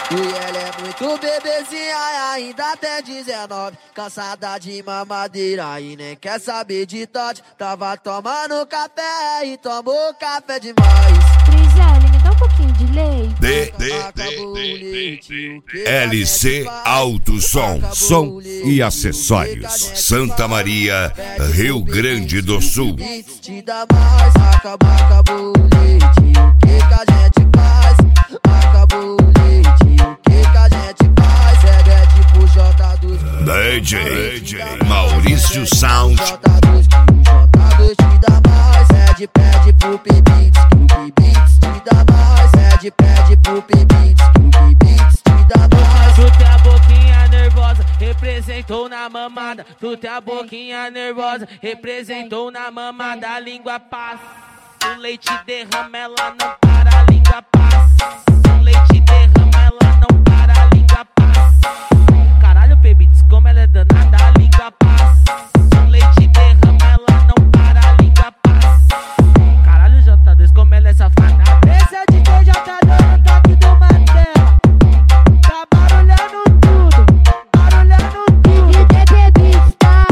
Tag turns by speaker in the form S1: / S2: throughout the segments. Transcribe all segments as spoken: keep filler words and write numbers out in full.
S1: E ela é muito bebezinha, ainda tem dezenove. Cansada de mamadeira e nem quer saber de tote. Tava tomando café e tomou café demais.
S2: Friselli, me dá um pouquinho de leite.
S3: D, D, D, D, L C Alto Som, som e acessórios. Santa Maria, Rio Grande do Sul.
S1: Te dá mais, acabou, acabou o leite. O que que a gente faz? Acabou o leite. O que que a gente faz? É tipo J dois.
S3: D J Maurício Sound.
S1: J dois, que o J dois te dá mais. Pede, pede pro P-Beats, que o P-Beats te dá mais. Pede, pede pro P-Beats, que o P-Beats te dá mais.
S4: Tu tem a boquinha nervosa, representou na mamada. Tu tem a boquinha nervosa, representou na mamada. A língua passa, o leite derrama, ela não para. A língua passa, o leite derrama, ela não para. A língua passa. Caralho, P-Beats, como ela é danada. A língua passa, o leite derrama, ela não para. A língua passa. Caralho, J dois, como ela é safada.
S5: Esse é o D J J dois no toque do Mandela. Tá barulhando tudo, barulhando tudo.
S2: D J P-Beats, tá?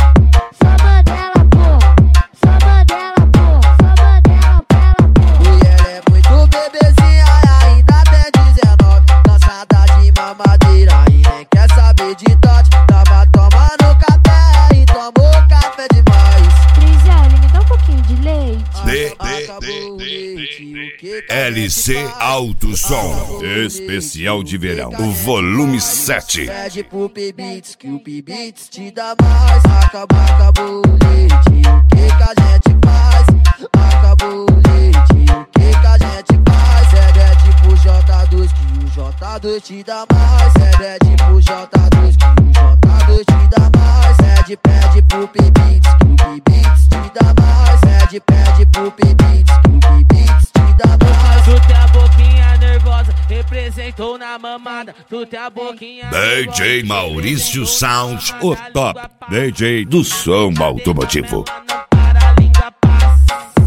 S2: Só Mandela, porra. Só Mandela, porra. Só Mandela, pela porra.
S1: E ela é muito bebezinha, ainda tem dezenove. Cansada de mamadeira e nem quer saber de tote. Tava tomando café e tomou café demais.
S2: Friselli, me dá um pouquinho de leite.
S3: D,
S1: Acabou o leite, o que que a
S3: L
S1: gente
S3: C
S1: faz?
S3: Alto Som, especial de verão, o volume sete.
S1: Pede pro P-Beats, que o P-Beats te dá mais. Acabou, acabou o leite, o que que a gente faz? Acabou o leite, o que que a gente faz? É tipo J dois, que o J dois te dá mais. É tipo J dois, que o J dois te dá mais. Pede, pede pro P-Beats, que o P-Beats te dá mais. Pede, pede pro P-Beats, que o P-Beats te dá mais.
S4: Tu tem a boquinha nervosa, representou na mamada. Tu tem a boquinha
S3: D J Maurício Sound, o top D J do som automotivo.
S4: Ela não para, a língua passa.